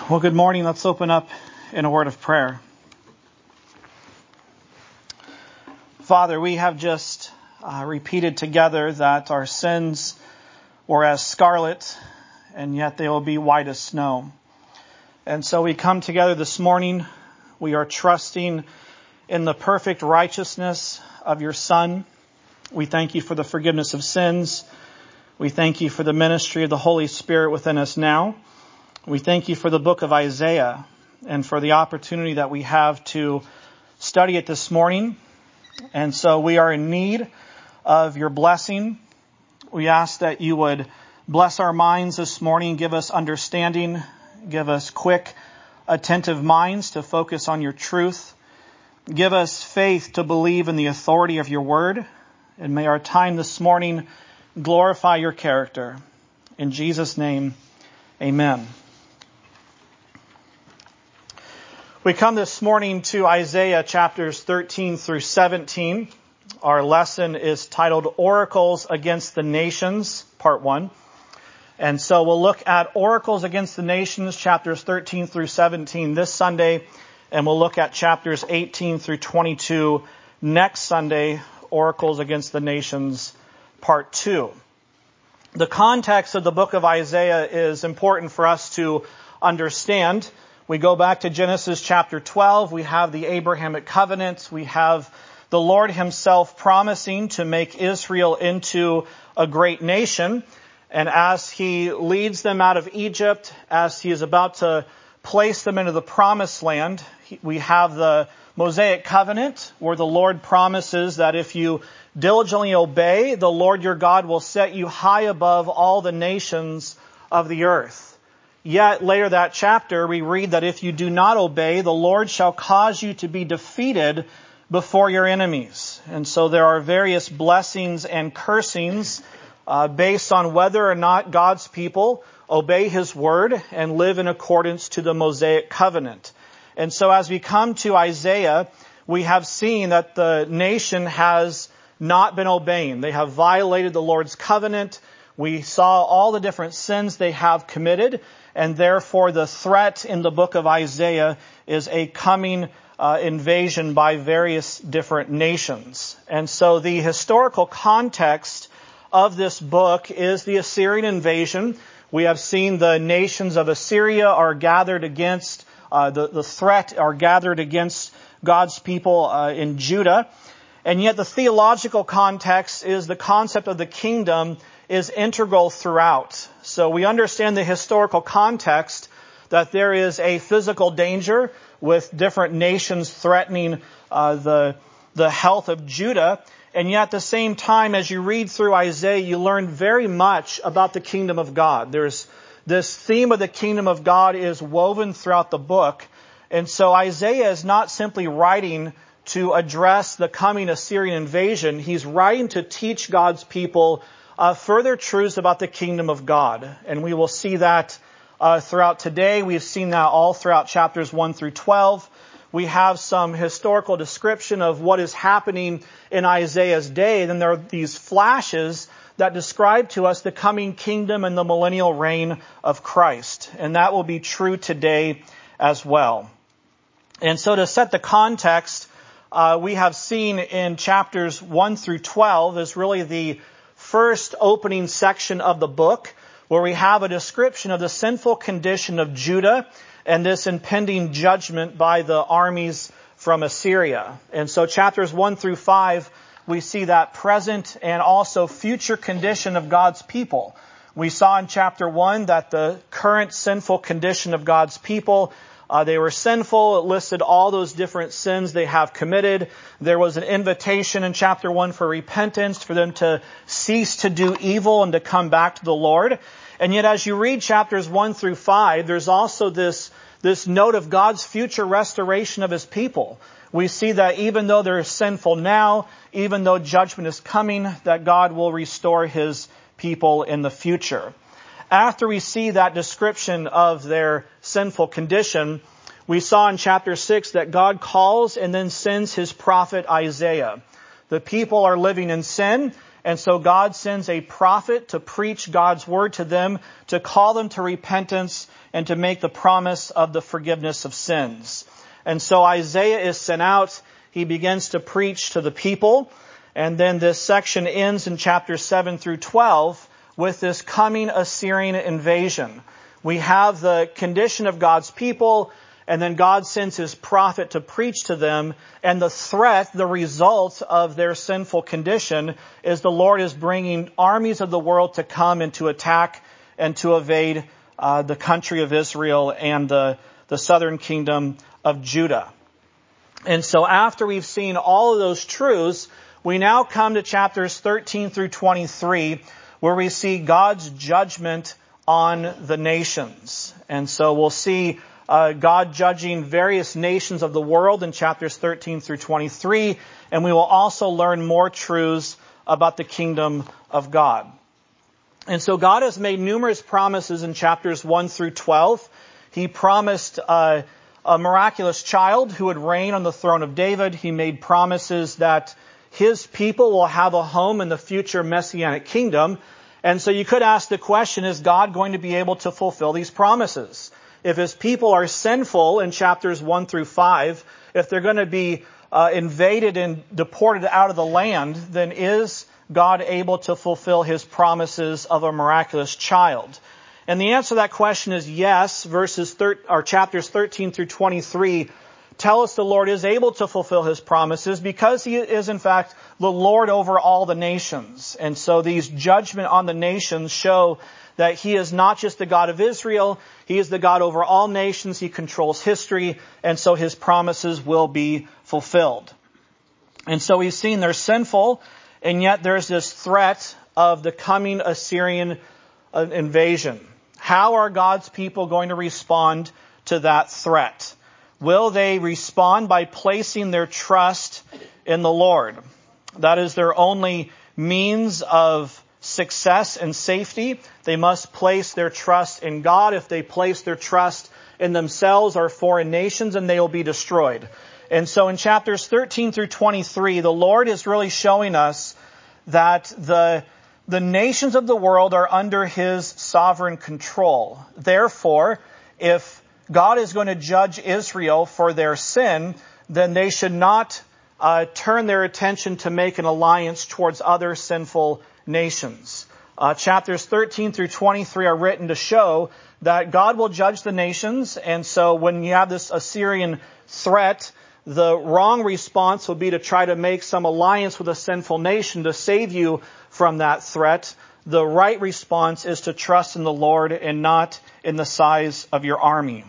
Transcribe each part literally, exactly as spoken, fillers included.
Well, good morning. Let's open up in a word of prayer. Father, we have just uh, repeated together that our sins were as scarlet, and yet they will be white as snow. And so we come together this morning. We are trusting in the perfect righteousness of your Son. We thank you for the forgiveness of sins. We thank you for the ministry of the Holy Spirit within us now. We thank you for the book of Isaiah and for the opportunity that we have to study it this morning. And so we are in need of your blessing. We ask that you would bless our minds this morning, give us understanding, give us quick, attentive minds to focus on your truth. Give us faith to believe in the authority of your word. And may our time this morning glorify your character. In Jesus' name, amen. We come this morning to Isaiah chapters thirteen through seventeen. Our lesson is titled Oracles Against the Nations, part one. And so we'll look at Oracles Against the Nations, chapters thirteen through seventeen this Sunday. And we'll look at chapters eighteen through twenty-two next Sunday, Oracles Against the Nations, part two. The context of the book of Isaiah is important for us to understand. We go back to Genesis chapter twelve. We have the Abrahamic covenant. We have the Lord himself promising to make Israel into a great nation. And as he leads them out of Egypt, as he is about to place them into the promised land, we have the Mosaic covenant where the Lord promises that if you diligently obey, the Lord your God will set you high above all the nations of the earth. Yet later that chapter, we read that if you do not obey, the Lord shall cause you to be defeated before your enemies. And so there are various blessings and cursings uh, based on whether or not God's people obey his word and live in accordance to the Mosaic covenant. And so as we come to Isaiah, we have seen that the nation has not been obeying. They have violated the Lord's covenant. We saw all the different sins they have committed. And therefore, the threat in the book of Isaiah is a coming uh, invasion by various different nations. And so the historical context of this book is the Assyrian invasion. We have seen the nations of Assyria are gathered against, uh, the, the threat are gathered against God's people uh, in Judah. And yet the theological context is the concept of the kingdom is integral throughout. So we understand the historical context that there is a physical danger with different nations threatening uh, the the health of Judah. And yet at the same time, as you read through Isaiah, you learn very much about the kingdom of God. There's this theme of the kingdom of God is woven throughout the book. And so Isaiah is not simply writing to address the coming Assyrian invasion. He's writing to teach God's people Uh, further truths about the kingdom of God. And we will see that uh, throughout today. We've seen that all throughout chapters one through twelve. We have some historical description of what is happening in Isaiah's day. Then there are these flashes that describe to us the coming kingdom and the millennial reign of Christ. And that will be true today as well. And so to set the context, uh, we have seen in chapters one through twelve is really the first opening section of the book, where we have a description of the sinful condition of Judah and this impending judgment by the armies from Assyria. And so chapters one through five, we see that present and also future condition of God's people. We saw in chapter one that the current sinful condition of God's people, Uh, they were sinful. It listed all those different sins they have committed. There was an invitation in chapter one for repentance, for them to cease to do evil and to come back to the Lord. And yet as you read chapters one through five, there's also this, this note of God's future restoration of his people. We see that even though they're sinful now, even though judgment is coming, that God will restore his people in the future. After we see that description of their sinful condition, we saw in chapter six that God calls and then sends his prophet Isaiah. The people are living in sin, And so God sends a prophet to preach God's word to them, to call them to repentance, and to make the promise of the forgiveness of sins. And so Isaiah is sent out. He begins to preach to the people. And then this section ends in chapters seven through twelve with this coming Assyrian invasion. We have the condition of God's people, and then God sends his prophet to preach to them. And the threat, the result of their sinful condition, is the Lord is bringing armies of the world to come and to attack and to invade uh, the country of Israel and the, the southern kingdom of Judah. And so after we've seen all of those truths, we now come to chapters thirteen through twenty-three, where we see God's judgment on the nations. And so we'll see Uh, God judging various nations of the world in chapters thirteen through twenty-three, and we will also learn more truths about the kingdom of God. And so God has made numerous promises in chapters one through twelve. He promised uh, a miraculous child who would reign on the throne of David. He made promises that his people will have a home in the future Messianic kingdom. And so you could ask the question, is God going to be able to fulfill these promises? If his people are sinful in chapters one through five, if they're going to be uh, invaded and deported out of the land, then is God able to fulfill his promises of a miraculous child? And the answer to that question is yes. Verses thir- or chapters thirteen through twenty-three tell us the Lord is able to fulfill his promises because he is in fact the Lord over all the nations. And so these judgment on the nations show that he is not just the God of Israel, he is the God over all nations, he controls history, and so his promises will be fulfilled. And so we've seen they're sinful, and yet there's this threat of the coming Assyrian invasion. How are God's people going to respond to that threat? Will they respond by placing their trust in the Lord? That is their only means of success and safety. They must place their trust in God. If they place their trust in themselves or foreign nations, and they will be destroyed. And so in chapters thirteen through twenty-three, the Lord is really showing us that the, the nations of the world are under his sovereign control. Therefore, if God is going to judge Israel for their sin, then they should not uh, turn their attention to make an alliance towards other sinful nations. Uh, chapters thirteen through twenty-three are written to show that God will judge the nations, and so when you have this Assyrian threat, the wrong response would be to try to make some alliance with a sinful nation to save you from that threat. The right response is to trust in the Lord and not in the size of your army.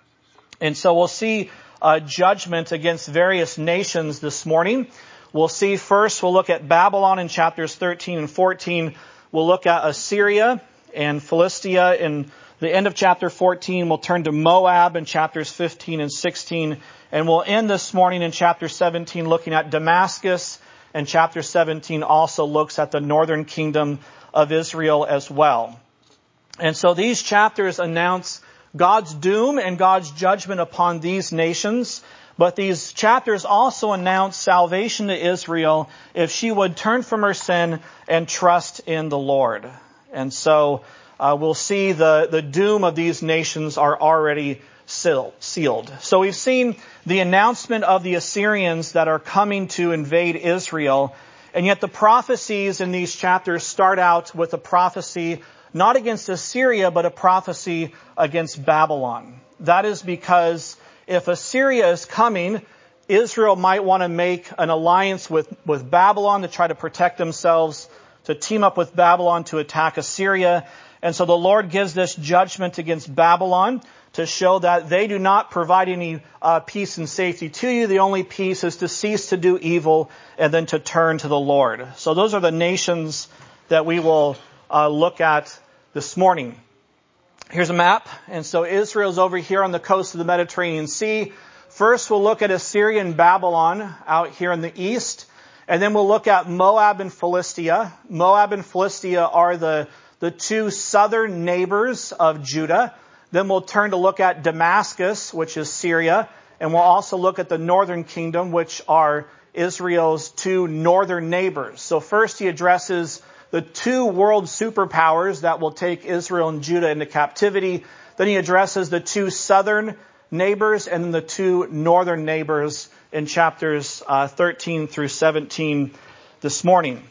And so we'll see uh, judgment against various nations this morning. We'll see first, we'll look at Babylon in chapters thirteen and fourteen. We'll look at Assyria and Philistia in the end of chapter fourteen. We'll turn to Moab in chapters fifteen and sixteen. And we'll end this morning in chapter seventeen looking at Damascus. And chapter seventeen also looks at the northern kingdom of Israel as well. And so these chapters announce God's doom and God's judgment upon these nations. But these chapters also announce salvation to Israel if she would turn from her sin and trust in the Lord. And so uh, we'll see the, the doom of these nations are already sealed. So we've seen the announcement of the Assyrians that are coming to invade Israel. And yet the prophecies in these chapters start out with a prophecy not against Assyria, but a prophecy against Babylon. That is because if Assyria is coming, Israel might want to make an alliance with, with Babylon to try to protect themselves, to team up with Babylon to attack Assyria. And so the Lord gives this judgment against Babylon to show that they do not provide any uh, peace and safety to you. The only peace is to cease to do evil and then to turn to the Lord. So those are the nations that we will uh, look at this morning. Here's a map. And so Israel's over here on the coast of the Mediterranean Sea. First, we'll look at Assyria and Babylon out here in the east. And then we'll look at Moab and Philistia. Moab and Philistia are the, the two southern neighbors of Judah. Then we'll turn to look at Damascus, which is Syria. And we'll also look at the northern kingdom, which are Israel's two northern neighbors. So first he addresses the two world superpowers that will take Israel and Judah into captivity. Then he addresses the two southern neighbors and then the two northern neighbors in chapters uh, thirteen through seventeen this morning.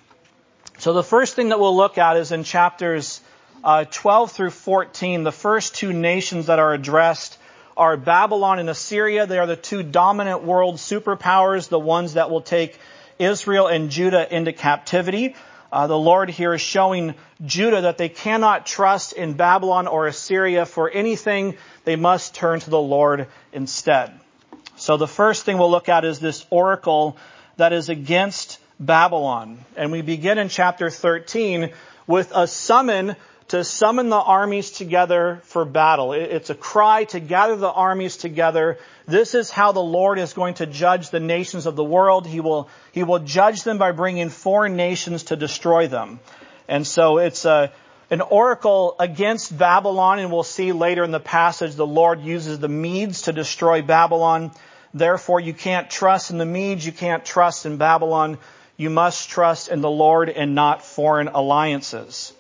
So the first thing that we'll look at is in chapters uh, twelve through fourteen. The first two nations that are addressed are Babylon and Assyria. They are the two dominant world superpowers, the ones that will take Israel and Judah into captivity. Uh, the Lord here is showing Judah that they cannot trust in Babylon or Assyria for anything. They must turn to the Lord instead. So the first thing we'll look at is this oracle that is against Babylon. And we begin in chapter thirteen with a summon to summon the armies together for battle. It's a cry to gather the armies together. This is how the Lord is going to judge the nations of the world. He will, he will judge them by bringing foreign nations to destroy them. And so it's a, an oracle against Babylon, and we'll see later in the passage the Lord uses the Medes to destroy Babylon. Therefore, you can't trust in the Medes, you can't trust in Babylon. You must trust in the Lord and not foreign alliances.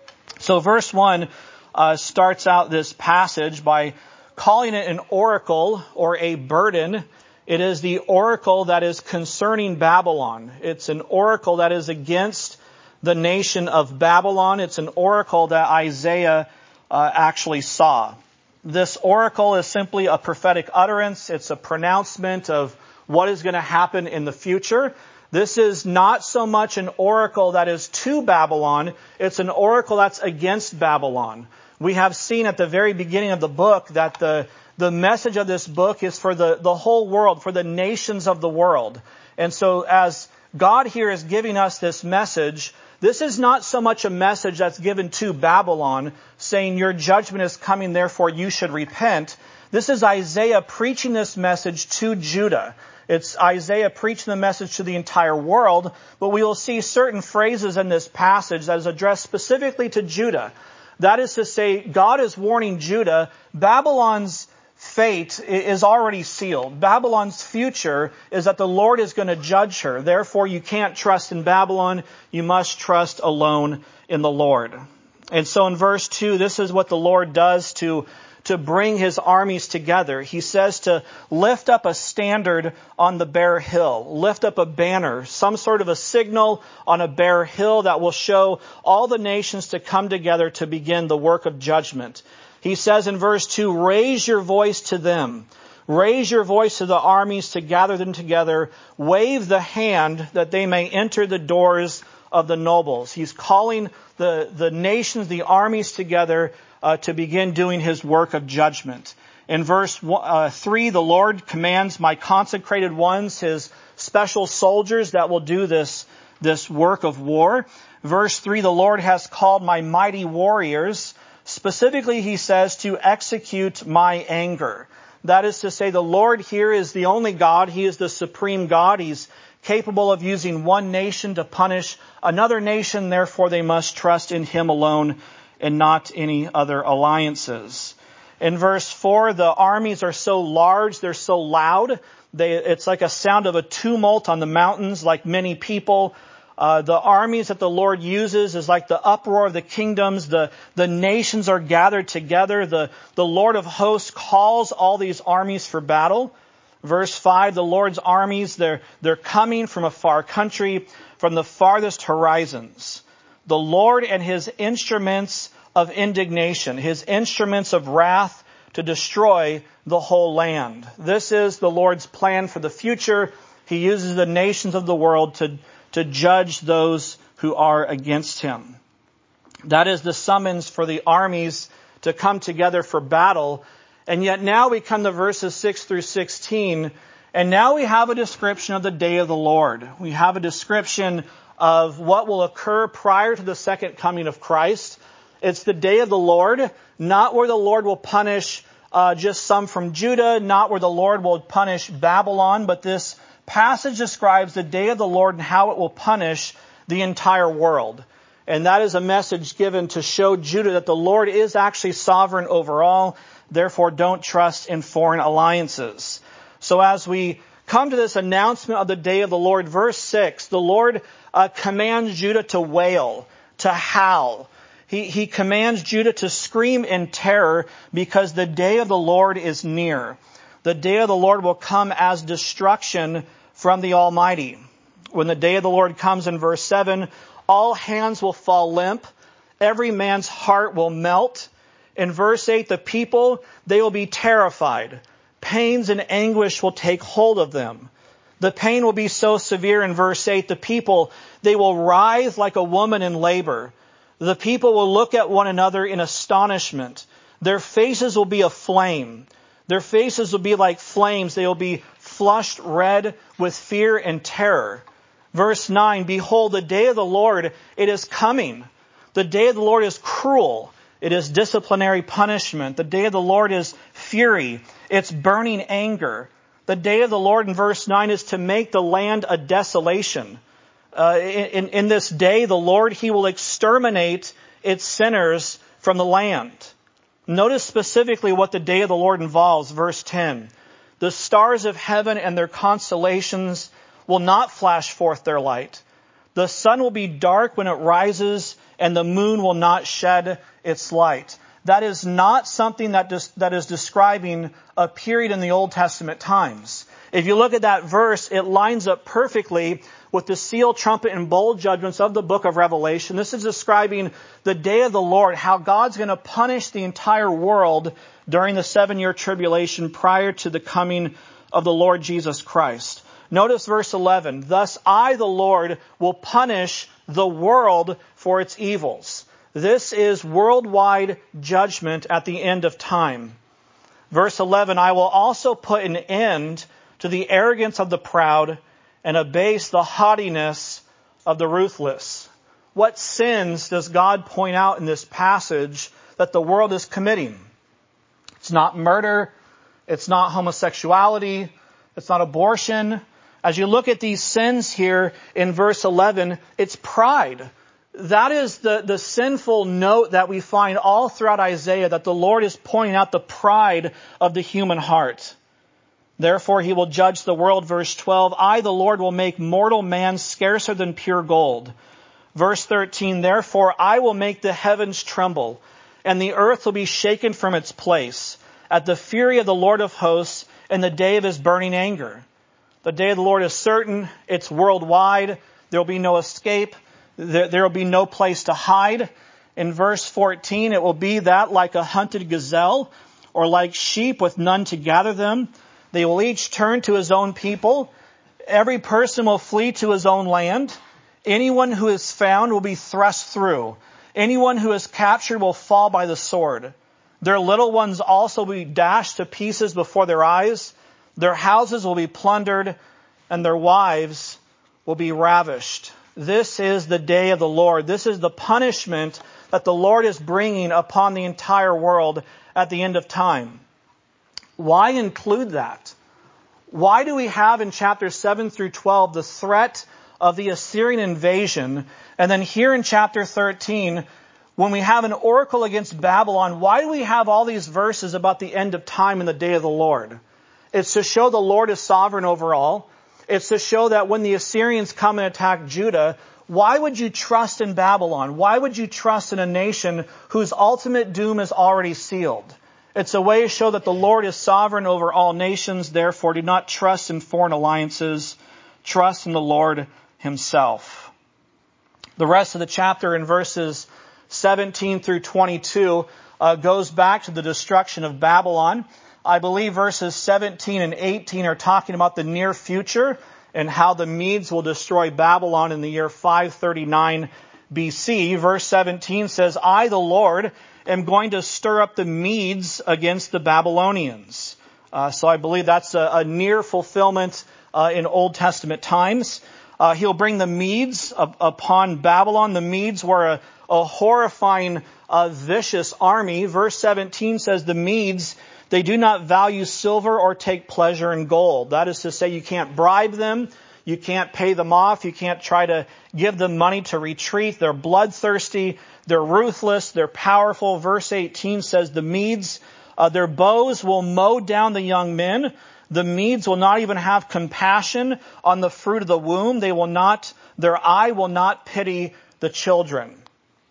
So verse one uh, starts out this passage by calling it an oracle or a burden. It is the oracle that is concerning Babylon. It's an oracle that is against the nation of Babylon. It's an oracle that Isaiah uh, actually saw. This oracle is simply a prophetic utterance. It's a pronouncement of what is going to happen in the future. This is not so much an oracle that is to Babylon. It's an oracle that's against Babylon. We have seen at the very beginning of the book that the, the message of this book is for the, the whole world, for the nations of the world. And so as God here is giving us this message, this is not so much a message that's given to Babylon, saying your judgment is coming, therefore you should repent. This is Isaiah preaching this message to Judah. It's Isaiah preaching the message to the entire world, but we will see certain phrases in this passage that is addressed specifically to Judah. That is to say, God is warning Judah, Babylon's fate is already sealed. Babylon's future is that the Lord is going to judge her. Therefore, you can't trust in Babylon. You must trust alone in the Lord. And so in verse two, this is what the Lord does to to bring his armies together. He says to lift up a standard on the bare hill, lift up a banner, some sort of a signal on a bare hill that will show all the nations to come together to begin the work of judgment. He says in verse two, raise your voice to them. Raise your voice to the armies to gather them together. Wave the hand that they may enter the doors of the nobles. He's calling the, the nations, the armies together Uh, to begin doing his work of judgment. In verse uh, three, the Lord commands my consecrated ones, his special soldiers that will do this, this work of war. Verse three, the Lord has called my mighty warriors. Specifically, he says to execute my anger. That is to say, the Lord here is the only God. He is the supreme God. He's capable of using one nation to punish another nation. Therefore, they must trust in him alone and not any other alliances. In verse four, the armies are so large, they're so loud. They, it's like a sound of a tumult on the mountains, like many people. Uh, the armies that the Lord uses is like the uproar of the kingdoms. The, the nations are gathered together. The, the Lord of hosts calls all these armies for battle. Verse five, the Lord's armies, they're, they're coming from a far country, from the farthest horizons. The Lord and his instruments of indignation, his instruments of wrath to destroy the whole land. This is the Lord's plan for the future. He uses the nations of the world to, to judge those who are against him. That is the summons for the armies to come together for battle. And yet now we come to verses six through sixteen, and now we have a description of the day of the Lord. We have a description of what will occur prior to the second coming of Christ. It's the day of the Lord, not where the Lord will punish uh, just some from Judah, not where the Lord will punish Babylon, but this passage describes the day of the Lord and how it will punish the entire world. And that is a message given to show Judah that the Lord is actually sovereign over all. Therefore, don't trust in foreign alliances. So as we come to this announcement of the day of the Lord, verse six, the Lord uh, commands Judah to wail, to howl. He, he commands Judah to scream in terror because the day of the Lord is near. The day of the Lord will come as destruction from the Almighty. When the day of the Lord comes in verse seven, all hands will fall limp. Every man's heart will melt. In verse eight, the people, they will be terrified. Pains and anguish will take hold of them. The pain will be so severe in verse eight, the people, they will writhe like a woman in labor. The people will look at one another in astonishment. Their faces will be aflame. Their faces will be like flames. They will be flushed red with fear and terror. Verse nine, behold, the day of the Lord, it is coming. The day of the Lord is cruel. It is disciplinary punishment. The day of the Lord is fury. It's burning anger. The day of the Lord in verse nine is to make the land a desolation. Uh, in, in this day, the Lord, He will exterminate its sinners from the land. Notice specifically what the day of the Lord involves. Verse ten. The stars of heaven and their constellations will not flash forth their light. The sun will be dark when it rises, and the moon will not shed its light. That is not something that, dis- that is describing a period in the Old Testament times. If you look at that verse, it lines up perfectly with the seal, trumpet, and bowl judgments of the book of Revelation. This is describing the day of the Lord, how God's going to punish the entire world during the seven-year tribulation prior to the coming of the Lord Jesus Christ. Notice verse eleven. Thus I, the Lord, will punish the world for its evils. This is worldwide judgment at the end of time. Verse eleven, I will also put an end to the arrogance of the proud and abase the haughtiness of the ruthless. What sins does God point out in this passage that the world is committing? It's not murder. It's not homosexuality. It's not abortion. As you look at these sins here in verse eleven, it's pride. That is the, the sinful note that we find all throughout Isaiah, that the Lord is pointing out the pride of the human heart. Therefore he will judge the world, verse twelve. I, the Lord, will make mortal man scarcer than pure gold. Verse thirteen, therefore I will make the heavens tremble, and the earth will be shaken from its place, at the fury of the Lord of hosts, and the day of His burning anger. The day of the Lord is certain. It's worldwide. There will be no escape. There will be no place to hide. In verse fourteen, it will be that like a hunted gazelle, or like sheep with none to gather them. They will each turn to his own people. Every person will flee to his own land. Anyone who is found will be thrust through. Anyone who is captured will fall by the sword. Their little ones also will be dashed to pieces before their eyes. Their houses will be plundered, and their wives will be ravished. This is the day of the Lord. This is the punishment that the Lord is bringing upon the entire world at the end of time. Why include that? Why do we have in chapters seven through twelve the threat of the Assyrian invasion? And then here in chapter thirteen, when we have an oracle against Babylon, why do we have all these verses about the end of time and the day of the Lord? It's to show the Lord is sovereign over all. It's to show that when the Assyrians come and attack Judah, why would you trust in Babylon? Why would you trust in a nation whose ultimate doom is already sealed? It's a way to show that the Lord is sovereign over all nations. Therefore, do not trust in foreign alliances. Trust in the Lord Himself. The rest of the chapter in verses seventeen through twenty-two uh, goes back to the destruction of Babylon. I believe verses seventeen and eighteen are talking about the near future and how the Medes will destroy Babylon in the year five thirty-nine B C. Verse seventeen says, I, the Lord, am going to stir up the Medes against the Babylonians. Uh, so I believe that's a, a near fulfillment uh, in Old Testament times. Uh, he'll bring the Medes up, upon Babylon. The Medes were a, a horrifying, uh, vicious army. Verse seventeen says the Medes, they do not value silver or take pleasure in gold. That is to say, you can't bribe them. You can't pay them off. You can't try to give them money to retreat. They're bloodthirsty. They're ruthless. They're powerful. Verse eighteen says the Medes, uh, their bows will mow down the young men. The Medes will not even have compassion on the fruit of the womb. They will not, their eye will not pity the children.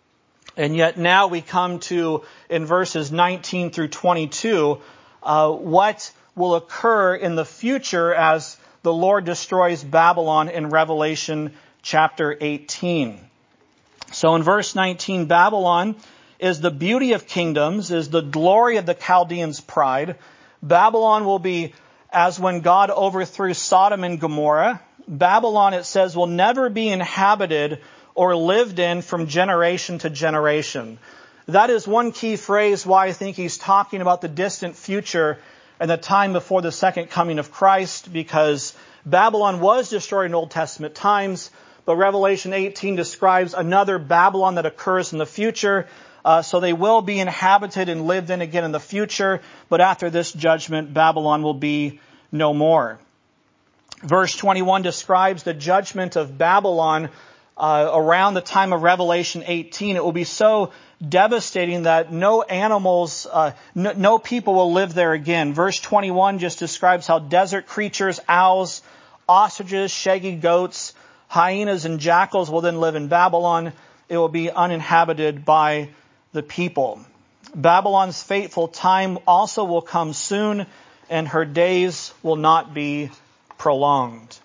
And yet now we come to, in verses nineteen through twenty-two, uh, what will occur in the future as the Lord destroys Babylon in Revelation chapter eighteen. So in verse nineteen, Babylon is the beauty of kingdoms, is the glory of the Chaldeans' pride. Babylon will be as when God overthrew Sodom and Gomorrah. Babylon, it says, will never be inhabited or lived in from generation to generation. That is one key phrase why I think he's talking about the distant future and the time before the second coming of Christ, because Babylon was destroyed in Old Testament times, but Revelation eighteen describes another Babylon that occurs in the future. Uh, so they will be inhabited and lived in again in the future, but after this judgment, Babylon will be no more. Verse twenty-one describes the judgment of Babylon uh, around the time of Revelation eighteen. It will be so devastating that no animals, uh, no, no people will live there again. Verse twenty-one just describes how desert creatures, owls, ostriches, shaggy goats, hyenas, and jackals will then live in Babylon. It will be uninhabited by the people. Babylon's fateful time also will come soon, and her days will not be prolonged.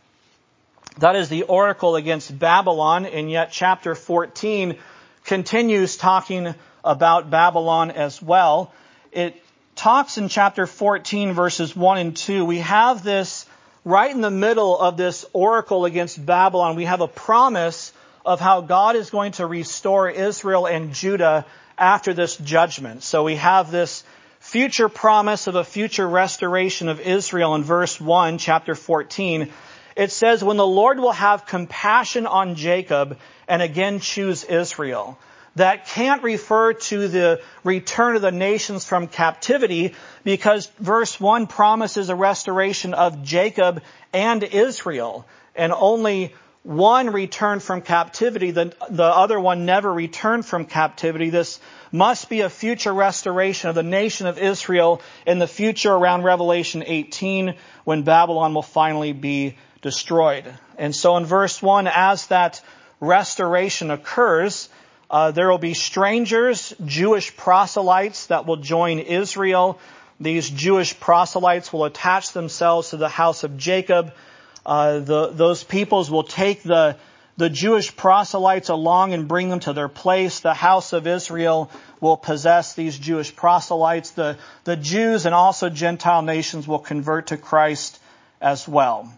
That is the oracle against Babylon, and yet chapter fourteen continues talking about Babylon as well. It talks in chapter fourteen, verses one and two. We have this right in the middle of this oracle against Babylon. We have a promise of how God is going to restore Israel and Judah after this judgment. So we have this future promise of a future restoration of Israel in verse one, chapter fourteen. It says, when the Lord will have compassion on Jacob and again choose Israel. That can't refer to the return of the nations from captivity, because verse one promises a restoration of Jacob and Israel, and only one returned from captivity. The, the other one never returned from captivity. This must be a future restoration of the nation of Israel in the future around Revelation eighteen, when Babylon will finally be destroyed. And so in verse one, as that restoration occurs, uh, there will be strangers, Jewish proselytes that will join Israel. These Jewish proselytes will attach themselves to the house of Jacob. Uh, the, those peoples will take the, the Jewish proselytes along and bring them to their place. The house of Israel will possess these Jewish proselytes. The, the Jews and also Gentile nations will convert to Christ as well.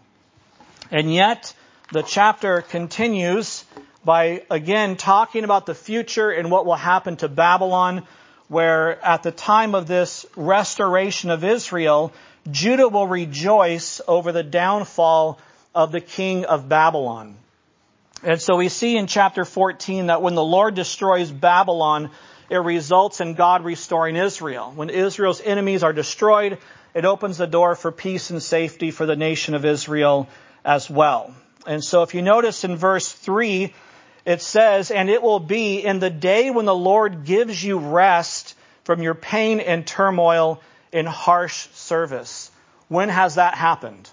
And yet, the chapter continues by, again, talking about the future and what will happen to Babylon, where at the time of this restoration of Israel, Judah will rejoice over the downfall of the king of Babylon. And so we see in chapter fourteen that when the Lord destroys Babylon, it results in God restoring Israel. When Israel's enemies are destroyed, it opens the door for peace and safety for the nation of Israel as well. And so if you notice in verse three, it says, and it will be in the day when the Lord gives you rest from your pain and turmoil in harsh service. When has that happened?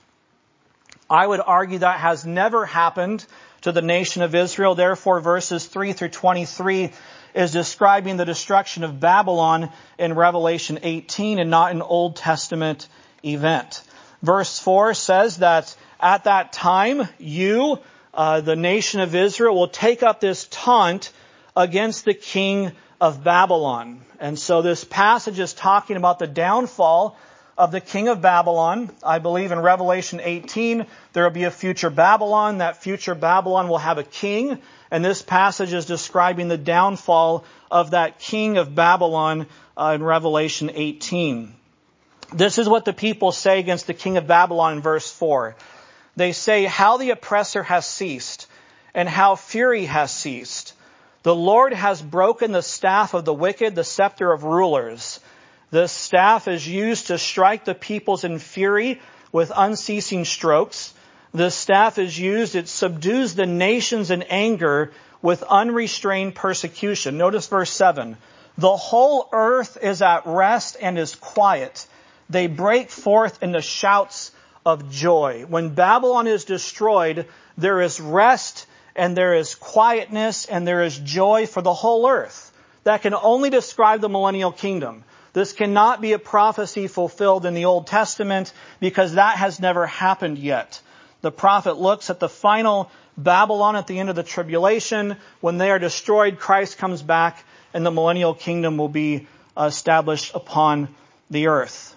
I would argue that has never happened to the nation of Israel. Therefore, verses three through twenty-three is describing the destruction of Babylon in Revelation eighteen and not an Old Testament event. Verse four says that at that time, you, uh, the nation of Israel, will take up this taunt against the king of Babylon. And so this passage is talking about the downfall of the king of Babylon. I believe in Revelation eighteen, there will be a future Babylon. That future Babylon will have a king. And this passage is describing the downfall of that king of Babylon uh, in Revelation eighteen. This is what the people say against the king of Babylon in verse four. They say, how the oppressor has ceased, and how fury has ceased. The Lord has broken the staff of the wicked, the scepter of rulers. This staff is used to strike the peoples in fury with unceasing strokes. This staff is used, it subdues the nations in anger with unrestrained persecution. Notice verse seven. The whole earth is at rest and is quiet. They break forth into shouts of joy. When Babylon is destroyed, there is rest and there is quietness and there is joy for the whole earth. That can only describe the millennial kingdom. This cannot be a prophecy fulfilled in the Old Testament because that has never happened yet. The prophet looks at the final Babylon at the end of the tribulation. When they are destroyed, Christ comes back and the millennial kingdom will be established upon the earth.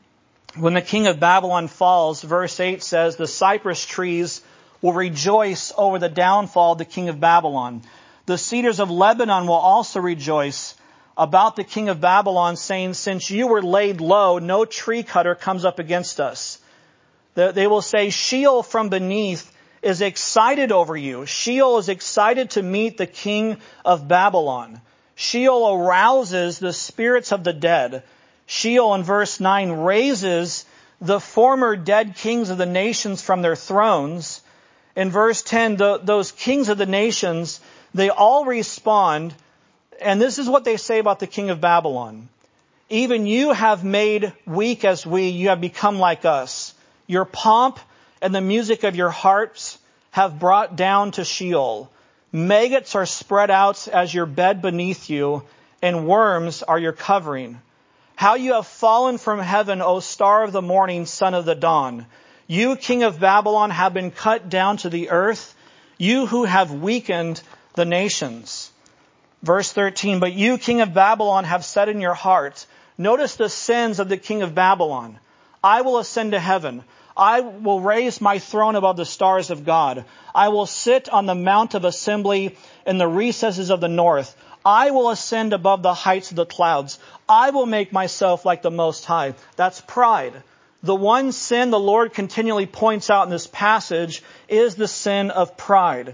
When the king of Babylon falls, verse eight says, the cypress trees will rejoice over the downfall of the king of Babylon. The cedars of Lebanon will also rejoice about the king of Babylon, saying, since you were laid low, no tree cutter comes up against us. They will say, Sheol from beneath is excited over you. Sheol is excited to meet the king of Babylon. Sheol arouses the spirits of the dead. Sheol in verse nine raises the former dead kings of the nations from their thrones. In verse ten, the, those kings of the nations, they all respond, and this is what they say about the king of Babylon. Even you have made weak as we, you have become like us. Your pomp and the music of your harps have brought down to Sheol. Maggots are spread out as your bed beneath you, and worms are your covering. How you have fallen from heaven, O star of the morning, son of the dawn. You, king of Babylon, have been cut down to the earth, you who have weakened the nations. Verse thirteen, but you, king of Babylon, have said in your heart, notice the sins of the king of Babylon. I will ascend to heaven. I will raise my throne above the stars of God. I will sit on the mount of assembly in the recesses of the north. I will ascend above the heights of the clouds. I will make myself like the Most High. That's pride. The one sin the Lord continually points out in this passage is the sin of pride.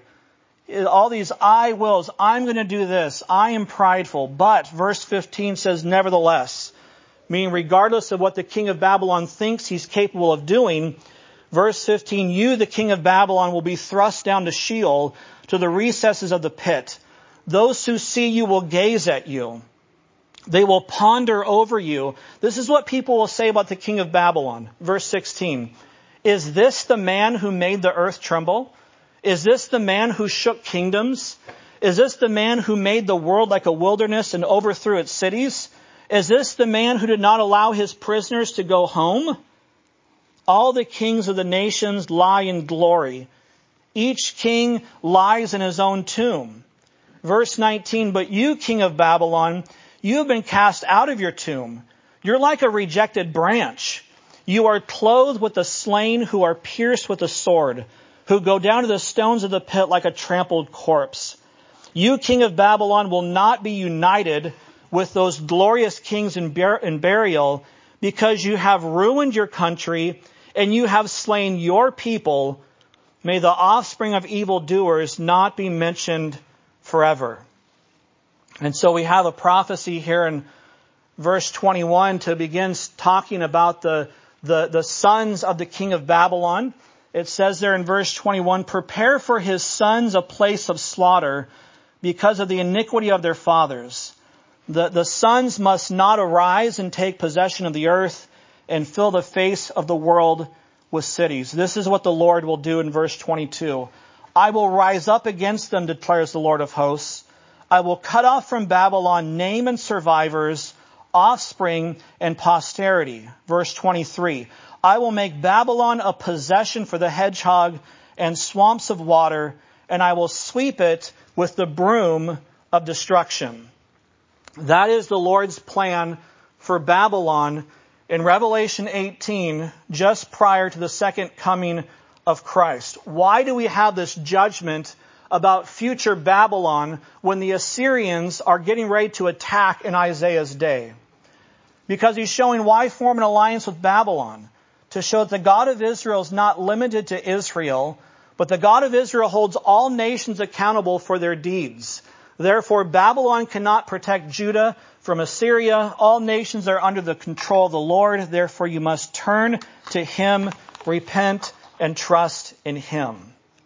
All these I wills, I'm going to do this, I am prideful. But verse fifteen says, nevertheless, meaning regardless of what the king of Babylon thinks he's capable of doing, verse fifteen, you, the king of Babylon, will be thrust down to Sheol, to the recesses of the pit. Those who see you will gaze at you. They will ponder over you. This is what people will say about the king of Babylon. Verse sixteen, is this the man who made the earth tremble? Is this the man who shook kingdoms? Is this the man who made the world like a wilderness and overthrew its cities? Is this the man who did not allow his prisoners to go home? All the kings of the nations lie in glory. Each king lies in his own tomb. Verse nineteen, but you, king of Babylon, you have been cast out of your tomb. You're like a rejected branch. You are clothed with the slain who are pierced with a sword, who go down to the stones of the pit like a trampled corpse. You, king of Babylon, will not be united with those glorious kings in, bur- in burial, because you have ruined your country and you have slain your people. May the offspring of evildoers not be mentioned forever. And so we have a prophecy here in verse twenty-one to begin talking about the, the, the sons of the king of Babylon. It says there in verse twenty-one, prepare for his sons a place of slaughter because of the iniquity of their fathers. The, the sons must not arise and take possession of the earth and fill the face of the world with cities. This is what the Lord will do in verse twenty-two. I will rise up against them, declares the Lord of hosts. I will cut off from Babylon name and survivors, offspring and posterity. Verse twenty-three. I will make Babylon a possession for the hedgehog and swamps of water, and I will sweep it with the broom of destruction. That is the Lord's plan for Babylon in Revelation eighteen, just prior to the second coming of Christ. Why do we have this judgment about future Babylon when the Assyrians are getting ready to attack in Isaiah's day? Because he's showing why form an alliance with Babylon. To show that the God of Israel is not limited to Israel, but the God of Israel holds all nations accountable for their deeds. Therefore, Babylon cannot protect Judah from Assyria. All nations are under the control of the Lord. Therefore, you must turn to him, repent, and trust in him.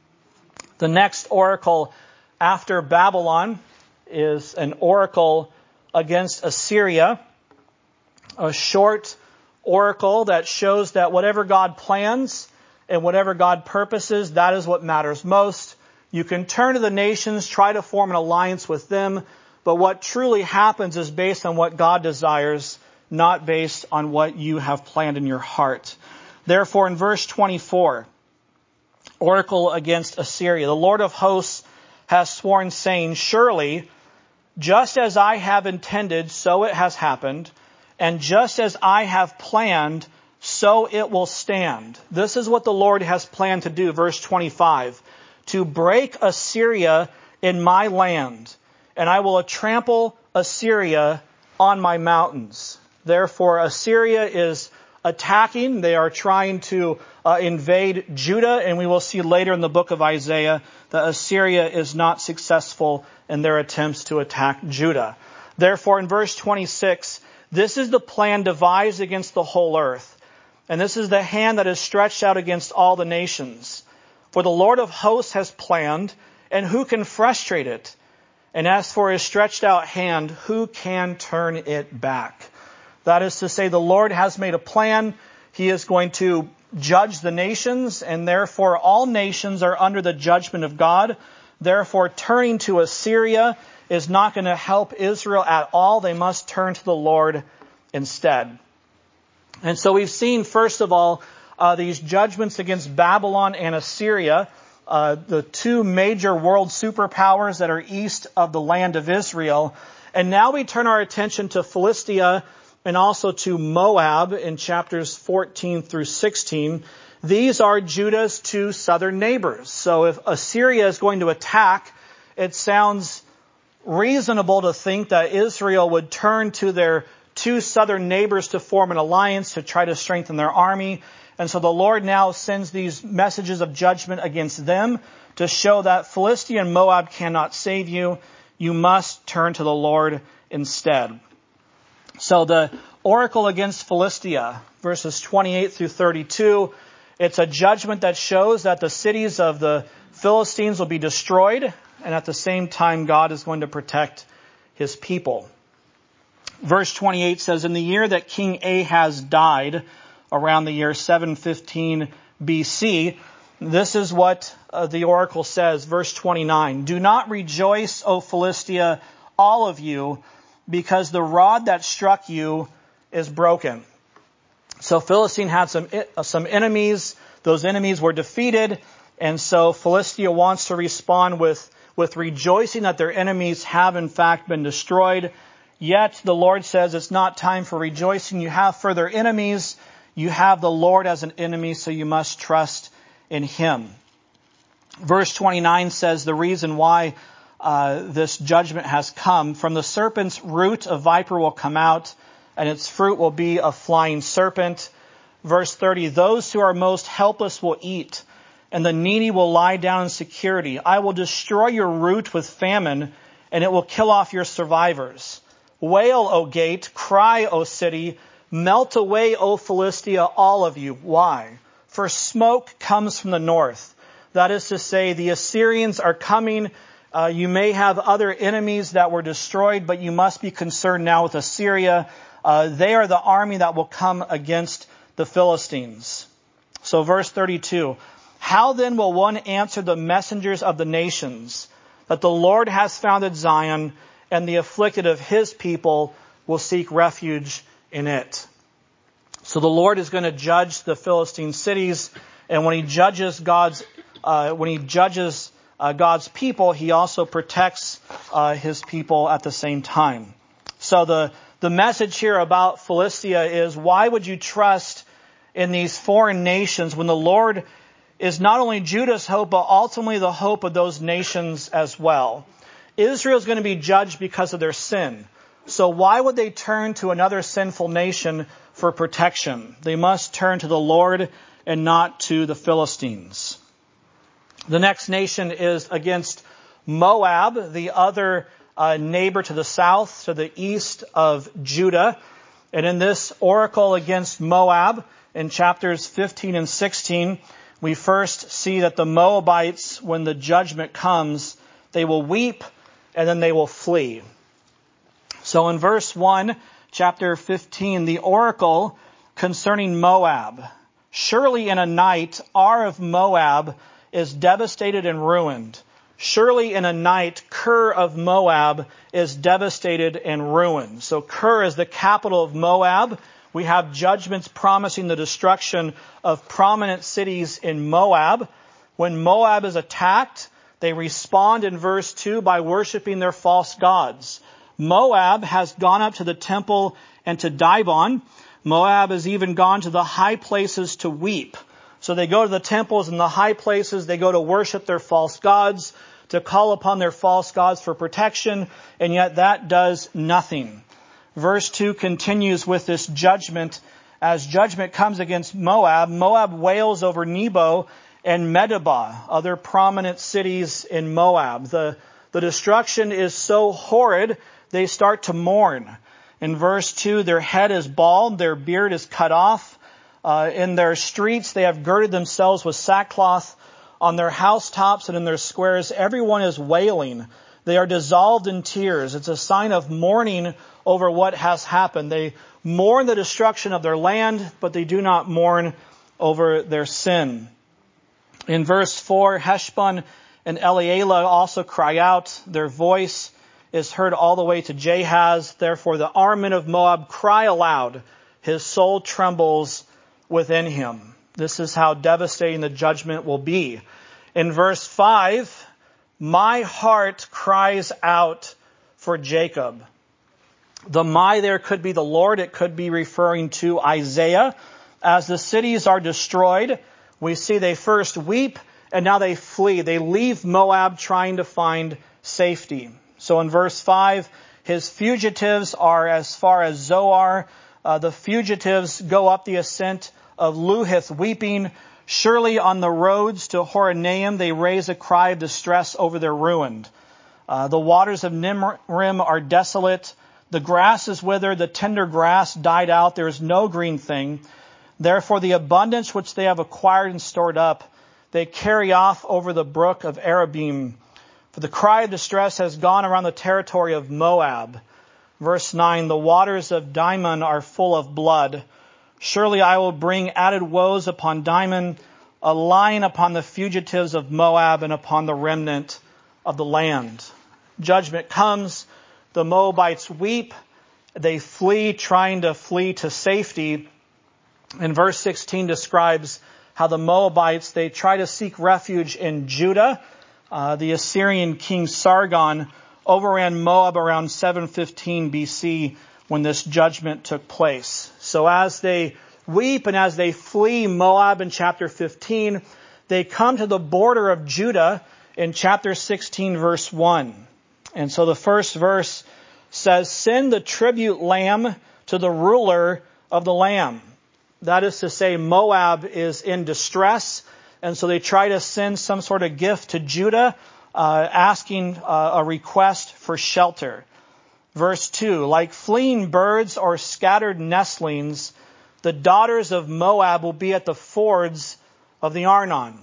The next oracle after Babylon is an oracle against Assyria. A short oracle that shows that whatever God plans and whatever God purposes, that is what matters most. You can turn to the nations, try to form an alliance with them, but what truly happens is based on what God desires, not based on what you have planned in your heart. Therefore, in verse twenty-four, oracle against Assyria, the Lord of hosts has sworn, saying, surely, just as I have intended, so it has happened, and just as I have planned, so it will stand. This is what the Lord has planned to do, verse twenty-five, to break Assyria in my land, and I will trample Assyria on my mountains. Therefore, Assyria is attacking. They are trying to uh, invade Judah, and we will see later in the book of Isaiah that Assyria is not successful in their attempts to attack Judah. Therefore, in verse twenty-six, this is the plan devised against the whole earth, and this is the hand that is stretched out against all the nations. For the Lord of hosts has planned, and who can frustrate it? And as for his stretched out hand, who can turn it back? That is to say, the Lord has made a plan. He is going to judge the nations, and therefore all nations are under the judgment of God. Therefore, turning to Assyria is not going to help Israel at all. They must turn to the Lord instead. And so we've seen, first of all, uh, these judgments against Babylon and Assyria, uh, the two major world superpowers that are east of the land of Israel. And now we turn our attention to Philistia and also to Moab in chapters fourteen through sixteen. These are Judah's two southern neighbors. So if Assyria is going to attack, it sounds reasonable to think that Israel would turn to their two southern neighbors to form an alliance to try to strengthen their army. And so the Lord now sends these messages of judgment against them to show that Philistia and Moab cannot save you. You must turn to the Lord instead. So the oracle against Philistia, verses twenty-eight through thirty-two, it's a judgment that shows that the cities of the Philistines will be destroyed, and at the same time God is going to protect his people. Verse twenty-eight says, in the year that King Ahaz died, around the year seven fifteen B C, this is what uh, the oracle says, verse twenty-nine, do not rejoice, O Philistia, all of you, because the rod that struck you is broken. So Philistine had some some enemies. Those enemies were defeated. And so Philistia wants to respond with, with rejoicing that their enemies have in fact been destroyed. Yet the Lord says it's not time for rejoicing. You have further enemies. You have the Lord as an enemy, so you must trust in him. Verse twenty-nine says the reason why Uh, this judgment has come. From the serpent's root a viper will come out, and its fruit will be a flying serpent. Verse thirty, those who are most helpless will eat, and the needy will lie down in security. I will destroy your root with famine, and it will kill off your survivors. Wail, O gate, cry, O city, melt away, O Philistia, all of you. Why? For smoke comes from the north. That is to say, the Assyrians are coming. Uh, you may have other enemies that were destroyed, but you must be concerned now with Assyria. Uh, they are the army that will come against the Philistines. So verse thirty-two, how then will one answer the messengers of the nations that the Lord has founded Zion, and the afflicted of his people will seek refuge in it? So the Lord is going to judge the Philistine cities, and when he judges God's, uh, when he judges Uh, God's people, he also protects uh, his people at the same time. So the, the message here about Philistia is, why would you trust in these foreign nations when the Lord is not only Judah's hope, but ultimately the hope of those nations as well? Israel is going to be judged because of their sin. So why would they turn to another sinful nation for protection? They must turn to the Lord and not to the Philistines. The next nation is against Moab, the other uh, neighbor to the south, to the east of Judah. And in this oracle against Moab, in chapters fifteen and sixteen, we first see that the Moabites, when the judgment comes, they will weep and then they will flee. So in verse one, chapter fifteen, the oracle concerning Moab. Surely in a night, Ar of Moab is devastated and ruined. Surely in a night, Kir of Moab is devastated and ruined. So Kir is the capital of Moab. We have judgments promising the destruction of prominent cities in Moab. When Moab is attacked, they respond in verse two by worshiping their false gods. Moab has gone up to the temple and to Dibon. Moab has even gone to the high places to weep. So they go to the temples and the high places. They go to worship their false gods, to call upon their false gods for protection, and yet that does nothing. Verse two continues with this judgment. As judgment comes against Moab, Moab wails over Nebo and Medeba, other prominent cities in Moab. The, the destruction is so horrid, they start to mourn. In verse two, their head is bald, their beard is cut off. Uh, in their streets, they have girded themselves with sackcloth. On their housetops and in their squares, everyone is wailing. They are dissolved in tears. It's a sign of mourning over what has happened. They mourn the destruction of their land, but they do not mourn over their sin. In verse four, Heshbon and Elealeh also cry out. Their voice is heard all the way to Jahaz. Therefore the armed of Moab cry aloud. His soul trembles within him. This is how devastating the judgment will be. In verse five, my heart cries out for Jacob. The my there could be the Lord. It could be referring to Isaiah. As the cities are destroyed, we see they first weep and now they flee. They leave Moab trying to find safety. So in verse five, his fugitives are as far as Zoar. Uh, the fugitives go up the ascent of Luhith weeping. Surely on the roads to Horonaim they raise a cry of distress over their ruin. Uh, the waters of Nimrim are desolate. The grass is withered. The tender grass died out. There is no green thing. Therefore the abundance which they have acquired and stored up, they carry off over the brook of Arabim. For the cry of distress has gone around the territory of Moab. Verse nine, the waters of Dimon are full of blood. Surely I will bring added woes upon Dimon, a line upon the fugitives of Moab and upon the remnant of the land. Judgment comes. The Moabites weep. They flee, trying to flee to safety. And verse sixteen describes how the Moabites, they try to seek refuge in Judah. Uh, the Assyrian king Sargon overran Moab around seven fifteen B C when this judgment took place. So as they weep and as they flee Moab in chapter fifteen, they come to the border of Judah in chapter sixteen, verse one. And so the first verse says, send the tribute lamb to the ruler of the lamb. That is to say, Moab is in distress, and so they try to send some sort of gift to Judah, uh, asking uh, a request for shelter. Verse two, like fleeing birds or scattered nestlings, the daughters of Moab will be at the fords of the Arnon.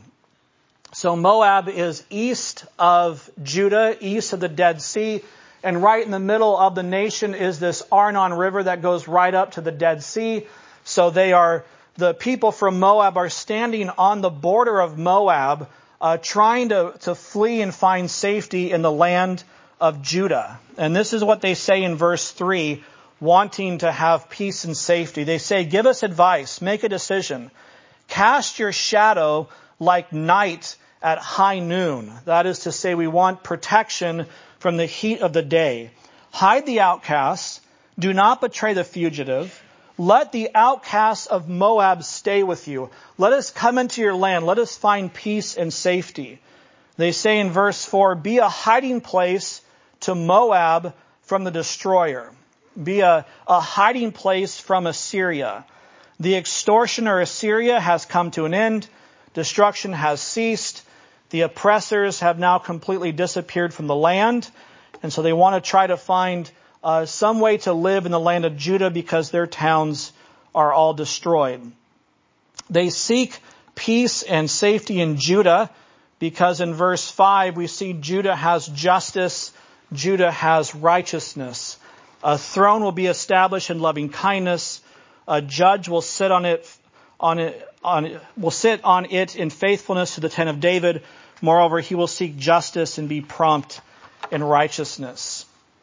So Moab is east of Judah, east of the Dead Sea, and right in the middle of the nation is this Arnon River that goes right up to the Dead Sea. So they are, the people from Moab are standing on the border of Moab, uh, trying to, to flee and find safety in the land of Judah. And this is what they say in verse three, wanting to have peace and safety. They say, give us advice, make a decision. Cast your shadow like night at high noon. That is to say, we want protection from the heat of the day. Hide the outcasts. Do not betray the fugitive. Let the outcasts of Moab stay with you. Let us come into your land. Let us find peace and safety. They say in verse four, be a hiding place to Moab from the destroyer. Be a, a hiding place from Assyria. The extortioner Assyria has come to an end. Destruction has ceased. The oppressors have now completely disappeared from the land. And so they want to try to find uh, some way to live in the land of Judah because their towns are all destroyed. They seek peace and safety in Judah because in verse five we see Judah has justice, Judah has righteousness. A throne will be established in loving kindness. A judge will sit on it, on it, on will sit on it in faithfulness to the tent of David. Moreover, he will seek justice and be prompt in righteousness.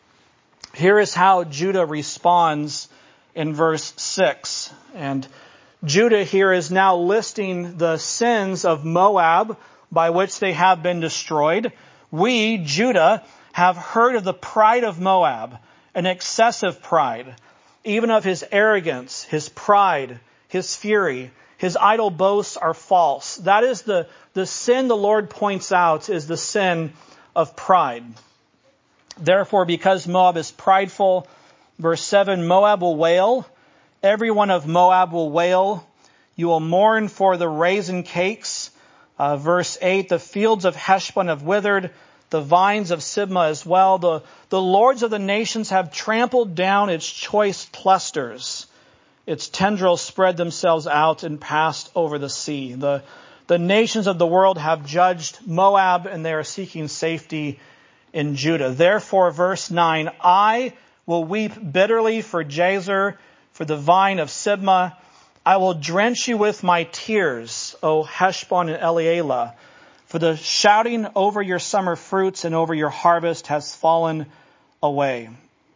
Here is how Judah responds in verse six. And Judah here is now listing the sins of Moab by which they have been destroyed. We, Judah, have heard of the pride of Moab, an excessive pride, even of his arrogance, his pride, his fury. His idle boasts are false. That is the, the sin the Lord points out, is the sin of pride. Therefore, because Moab is prideful, verse seven, Moab will wail. Everyone of Moab will wail. You will mourn for the raisin cakes. Uh, verse eight, the fields of Heshbon have withered, the vines of Sibmah as well. The, the lords of the nations have trampled down its choice clusters. Its tendrils spread themselves out and passed over the sea. The, the nations of the world have judged Moab, and they are seeking safety in Judah. Therefore, verse nine, I will weep bitterly for Jazer, for the vine of Sibmah. I will drench you with my tears, O Heshbon and Elealeh, for the shouting over your summer fruits and over your harvest has fallen away.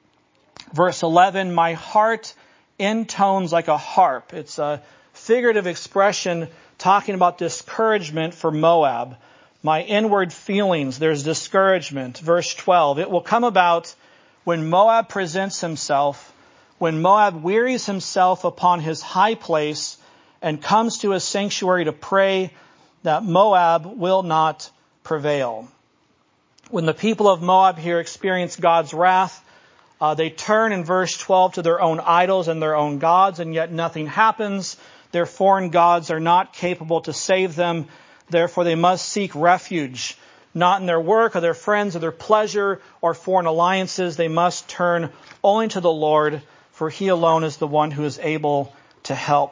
Verse eleven, my heart intones like a harp. It's a figurative expression talking about discouragement for Moab. My inward feelings, there's discouragement. Verse twelve, it will come about when Moab presents himself, when Moab wearies himself upon his high place and comes to his sanctuary to pray, that Moab will not prevail. When the people of Moab here experience God's wrath, uh, they turn in verse twelve to their own idols and their own gods, and yet nothing happens. Their foreign gods are not capable to save them. Therefore, they must seek refuge, not in their work or their friends or their pleasure or foreign alliances. They must turn only to the Lord, for he alone is the one who is able to help.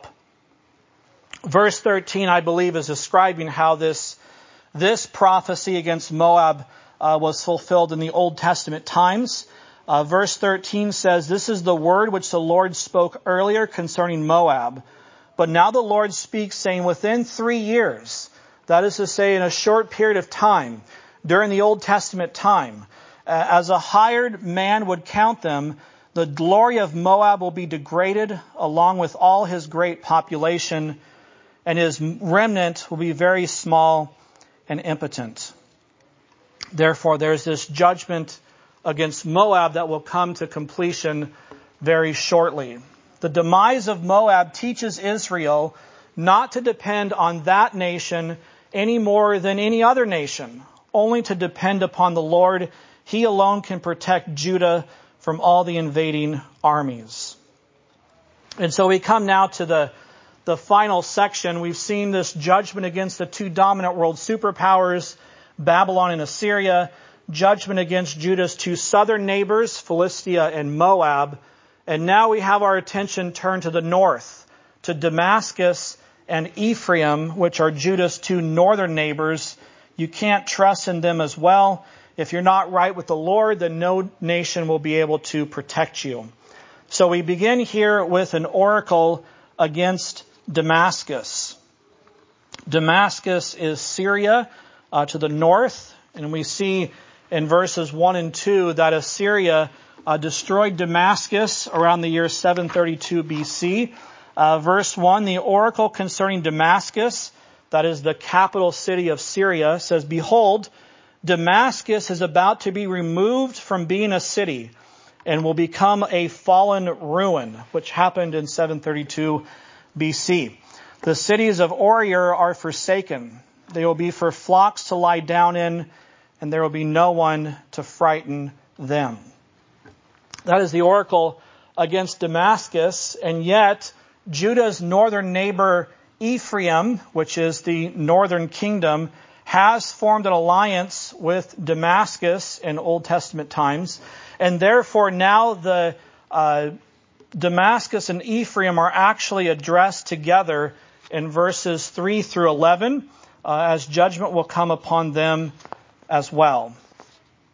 Verse thirteen, I believe, is describing how this, this prophecy against Moab uh, was fulfilled in the Old Testament times. Uh, verse thirteen says, this is the word which the Lord spoke earlier concerning Moab. But now the Lord speaks, saying, within three years, that is to say, in a short period of time, during the Old Testament time, uh, as a hired man would count them, the glory of Moab will be degraded along with all his great population, and his remnant will be very small and impotent. Therefore, there's this judgment against Moab that will come to completion very shortly. The demise of Moab teaches Israel not to depend on that nation any more than any other nation, only to depend upon the Lord. He alone can protect Judah from all the invading armies. And so we come now to the, the final section. We've seen this judgment against the two dominant world superpowers, Babylon and Assyria, judgment against Judah's two southern neighbors, Philistia and Moab. And now we have our attention turned to the north, to Damascus and Ephraim, which are Judah's two northern neighbors. You can't trust in them as well. If you're not right with the Lord, then no nation will be able to protect you. So we begin here with an oracle against Damascus. Damascus is Syria uh, to the north, and we see in verses one and two that Assyria uh, destroyed Damascus around the year seven thirty-two B C. Uh, verse one, the oracle concerning Damascus, that is the capital city of Syria, says, behold, Damascus is about to be removed from being a city and will become a fallen ruin, which happened in seven thirty-two B C. The cities of Orier are forsaken. They will be for flocks to lie down in, and there will be no one to frighten them. That is the oracle against Damascus, and yet Judah's northern neighbor Ephraim, which is the northern kingdom, has formed an alliance with Damascus in Old Testament times, and therefore now the uh, Damascus and Ephraim are actually addressed together in verses three through eleven, uh, as judgment will come upon them as well.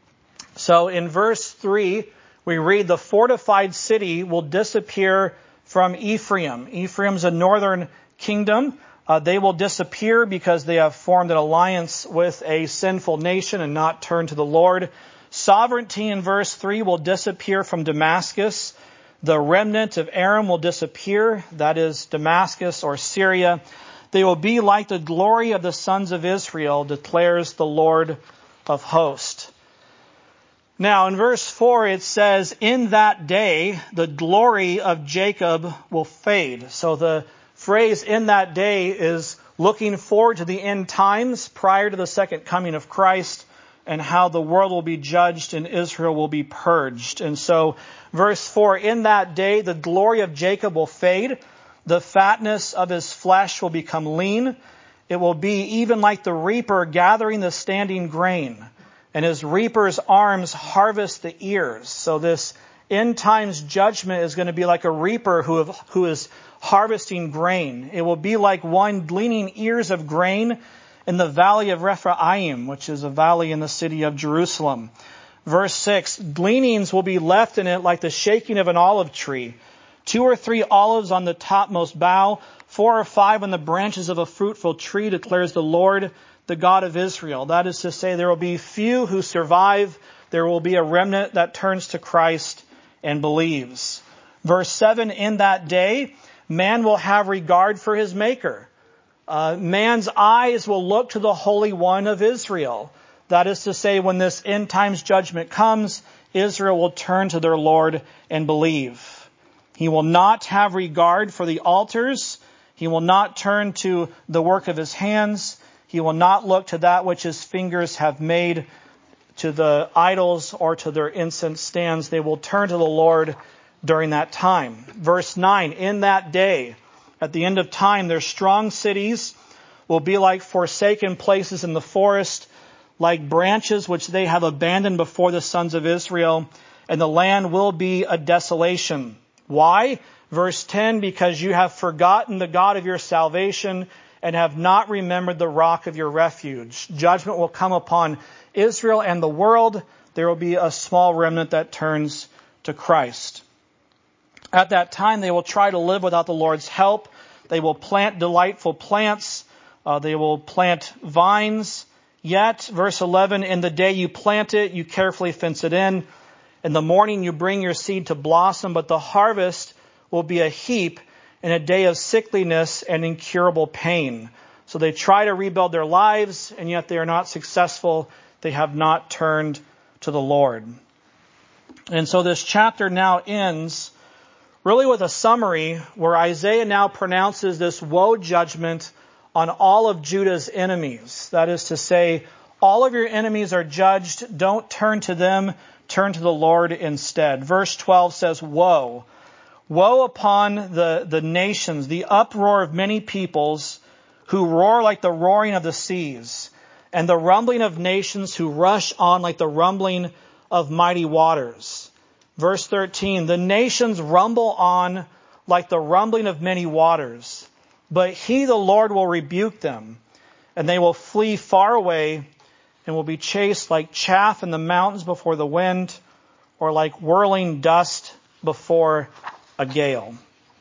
So in verse three, we read, the fortified city will disappear from Ephraim. Ephraim's a northern kingdom. Uh, they will disappear because they have formed an alliance with a sinful nation and not turned to the Lord. Sovereignty in verse three will disappear from Damascus. The remnant of Aram will disappear. That is Damascus or Syria. They will be like the glory of the sons of Israel, declares the Lord of hosts. Now, in verse four, it says, in that day, the glory of Jacob will fade. So the phrase in that day is looking forward to the end times prior to the second coming of Christ and how the world will be judged and Israel will be purged. And so, verse four, in that day, the glory of Jacob will fade. The fatness of his flesh will become lean. It will be even like the reaper gathering the standing grain, and his reaper's arms harvest the ears. So this end times judgment is going to be like a reaper who, have, who is harvesting grain. It will be like one gleaning ears of grain in the valley of Rephaim, which is a valley in the city of Jerusalem. Verse six, gleanings will be left in it like the shaking of an olive tree. Two or three olives on the topmost bough, four or five on the branches of a fruitful tree, declares the Lord, the God of Israel. That is to say, there will be few who survive. There will be a remnant that turns to Christ and believes. Verse seven, in that day, man will have regard for his Maker. Uh, man's eyes will look to the Holy One of Israel. That is to say, when this end times judgment comes, Israel will turn to their Lord and believe. He will not have regard for the altars. He will not turn to the work of his hands. He will not look to that which his fingers have made, to the idols or to their incense stands. They will turn to the Lord during that time. Verse nine, in that day, at the end of time, their strong cities will be like forsaken places in the forest, like branches which they have abandoned before the sons of Israel, and the land will be a desolation. Why? Verse ten, because you have forgotten the God of your salvation and have not remembered the rock of your refuge. Judgment will come upon Israel and the world. There will be a small remnant that turns to Christ. At that time, they will try to live without the Lord's help. They will plant delightful plants. Uh, they will plant vines. Yet, verse eleven, in the day you plant it, you carefully fence it in. In the morning you bring your seed to blossom, but the harvest will be a heap in a day of sickliness and incurable pain. So they try to rebuild their lives, and yet they are not successful. They have not turned to the Lord. And so this chapter now ends really with a summary where Isaiah now pronounces this woe judgment on all of Judah's enemies. That is to say, all of your enemies are judged. Don't turn to them. Turn to the Lord instead. Verse twelve says, woe. Woe upon the, the nations, the uproar of many peoples who roar like the roaring of the seas, and the rumbling of nations who rush on like the rumbling of mighty waters. Verse thirteen, the nations rumble on like the rumbling of many waters, but he, the Lord, will rebuke them, and they will flee far away and will be chased like chaff in the mountains before the wind, or like whirling dust before a gale.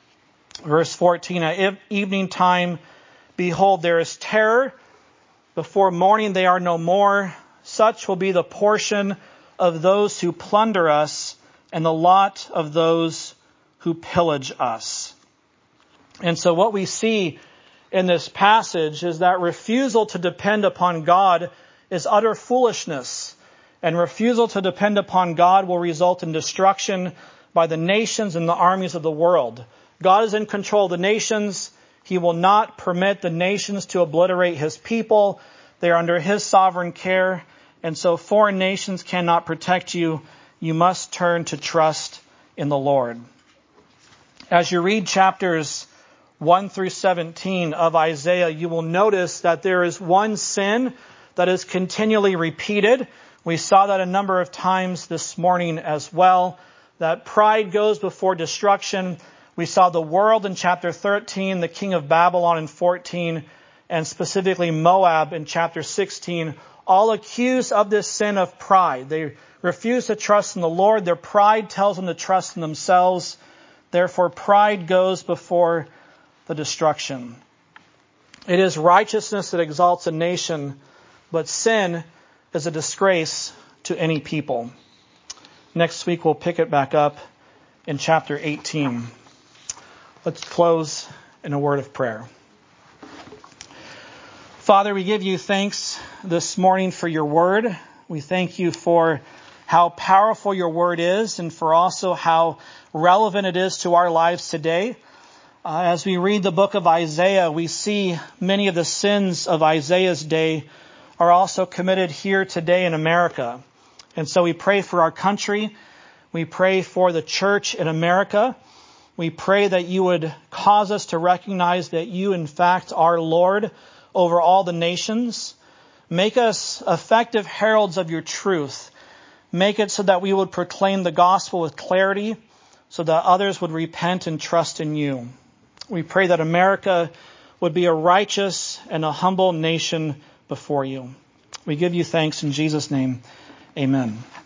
Verse fourteen, at evening time, behold, there is terror. Before morning they are no more. Such will be the portion of those who plunder us, and the lot of those who pillage us. And so what we see in this passage is that refusal to depend upon God is utter foolishness. And refusal to depend upon God will result in destruction by the nations and the armies of the world. God is in control of the nations. He will not permit the nations to obliterate his people. They are under his sovereign care. And so foreign nations cannot protect you. You must turn to trust in the Lord. As you read chapters one through seventeen of Isaiah, you will notice that there is one sin that is continually repeated. We saw that a number of times this morning as well, that pride goes before destruction. We saw the world in chapter thirteen, the king of Babylon in fourteen, and specifically Moab in chapter sixteen, all accused of this sin of pride. They refuse to trust in the Lord. Their pride tells them to trust in themselves. Therefore, pride goes before the destruction. It is righteousness that exalts a nation, but sin is a disgrace to any people. Next week, we'll pick it back up in chapter eighteen. Let's close in a word of prayer. Father, we give you thanks this morning for your word. We thank you for how powerful your word is and for also how relevant it is to our lives today. Uh, as we read the book of Isaiah, we see many of the sins of Isaiah's day are also committed here today in America. And so we pray for our country. We pray for the church in America. We pray that you would cause us to recognize that you, in fact, are Lord over all the nations. Make us effective heralds of your truth. Make it so that we would proclaim the gospel with clarity, so that others would repent and trust in you. We pray that America would be a righteous and a humble nation before you. We give you thanks in Jesus' name. Amen.